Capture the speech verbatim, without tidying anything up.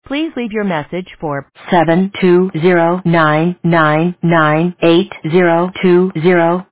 Please leave your message for seven two zero nine nine nine eight zero two zero.